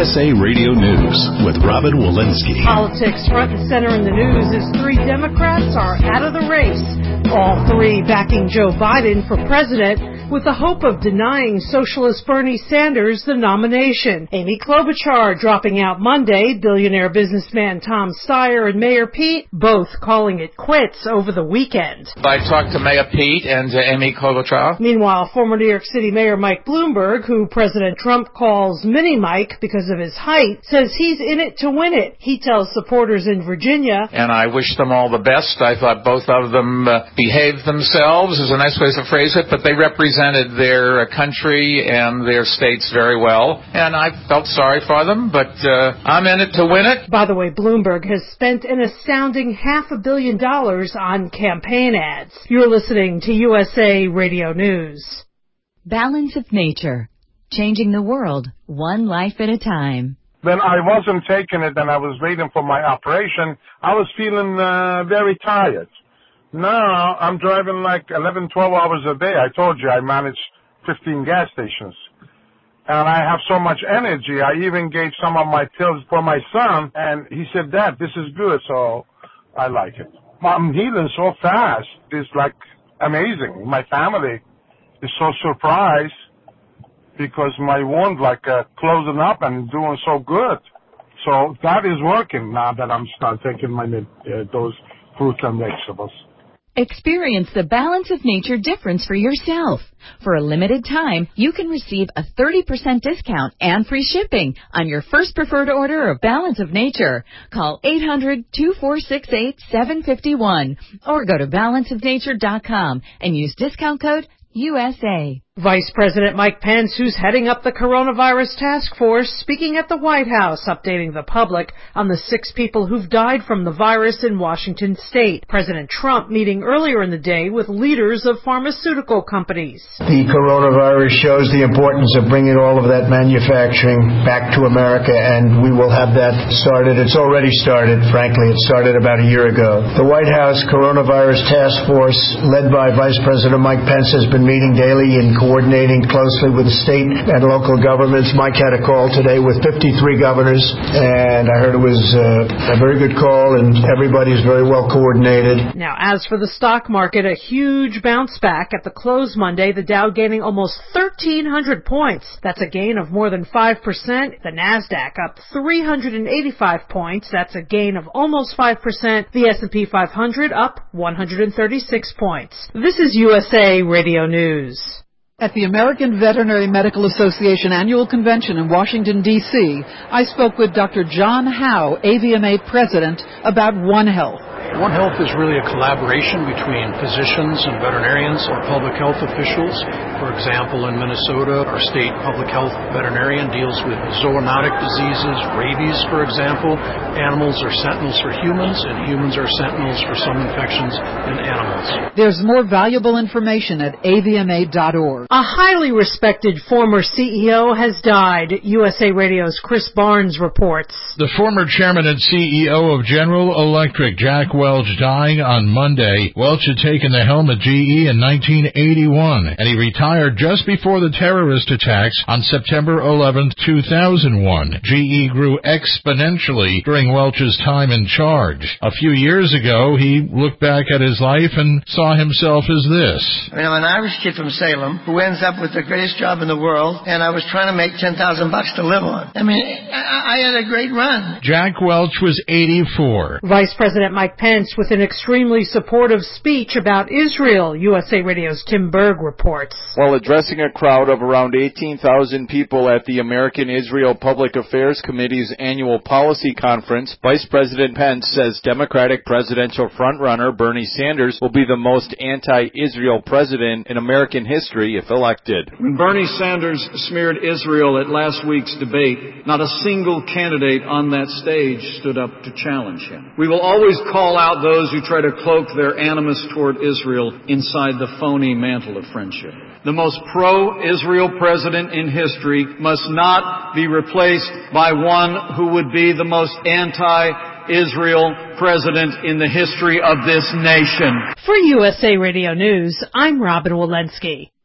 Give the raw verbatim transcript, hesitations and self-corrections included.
S A Radio News with Robin Walensky. Politics front and center in the news as three Democrats are out of the race. All three backing Joe Biden for president with the hope of denying socialist Bernie Sanders the nomination. Amy Klobuchar dropping out Monday, billionaire businessman Tom Steyer and Mayor Pete both calling it quits over the weekend. I talked to Mayor Pete and uh, Amy Klobuchar. Meanwhile, former New York City Mayor Mike Bloomberg, who President Trump calls Mini Mike because of his height, says he's in it to win it. He tells supporters in Virginia, and I wish them all the best. I thought both of them uh, behaved themselves, is a nice way to phrase it, but they represented their uh, country and their states very well, and I felt sorry for them, but uh, I'm in it to win it. By the way, Bloomberg has spent an astounding half a billion dollars on campaign ads. You're listening to U S A Radio News. Balance of Nature, changing the world one life at a time. When I wasn't taking it and I was waiting for my operation, I was feeling uh, very tired. Now I'm driving like eleven, twelve hours a day. I told you I manage fifteen gas stations. And I have so much energy. I even gave some of my pills for my son, and he said, Dad, this is good, so I like it. I'm healing so fast. It's like amazing. My family is so surprised because my wound like uh, closing up and doing so good. So that is working now that I'm start taking my uh, those fruits and vegetables. Experience the Balance of Nature difference for yourself. For a limited time, you can receive a thirty percent discount and free shipping on your first preferred order of Balance of Nature. Call eight hundred, two four six eight, seven five one or go to balance of nature dot com and use discount code U S A. Vice President Mike Pence, who's heading up the coronavirus task force, speaking at the White House, updating the public on the six people who've died from the virus in Washington state. President Trump meeting earlier in the day with leaders of pharmaceutical companies. The coronavirus shows the importance of bringing all of that manufacturing back to America, and we will have that started. It's already started, frankly. It started about a year ago. The White House Coronavirus Task Force, led by Vice President Mike Pence, has been meeting daily in coordinating closely with state and local governments. Mike had a call today with fifty-three governors, and I heard it was uh, a very good call, and everybody's very well coordinated. Now, as for the stock market, a huge bounce back at the close Monday, the Dow gaining almost thirteen hundred points. That's a gain of more than five percent. The NASDAQ up three hundred eighty-five points. That's a gain of almost five percent. The S and P five hundred up one hundred thirty-six points. This is U S A Radio News. At the American Veterinary Medical Association Annual Convention in Washington, D C, I spoke with Doctor John Howe, A V M A President, about One Health. One Health is really a collaboration between physicians and veterinarians or public health officials. For example, in Minnesota, our state public health veterinarian deals with zoonotic diseases, rabies, for example. Animals are sentinels for humans, and humans are sentinels for some infections in animals. There's more valuable information at A V M A dot org. A highly respected former C E O has died, U S A Radio's Chris Barnes reports. The former chairman and C E O of General Electric, Jack Welch, dying on Monday. Welch had taken the helm at G E in nineteen eighty-one, and he retired just before the terrorist attacks on September eleventh, two thousand one. G E grew exponentially during Welch's time in charge. A few years ago, he looked back at his life and saw himself as this. I mean, I'm an Irish kid from Salem who ends up with the greatest job in the world, and I was trying to make ten thousand bucks to live on. I mean, I, I had a great run. Jack Welch was eighty-four. Vice President Mike Pence with an extremely supportive speech about Israel, U S A Radio's Tim Berg reports. While addressing a crowd of around eighteen thousand people at the American Israel Public Affairs Committee's annual policy conference, Vice President Pence says Democratic presidential frontrunner Bernie Sanders will be the most anti-Israel president in American history if elected. When Bernie Sanders smeared Israel at last week's debate, not a single candidate on that stage stood up to challenge him. We will always call out those who try to cloak their animus toward Israel inside the phony mantle of friendship. The most pro-Israel president in history must not be replaced by one who would be the most anti-Israel president in the history of this nation. For U S A Radio News, I'm Robin Walensky.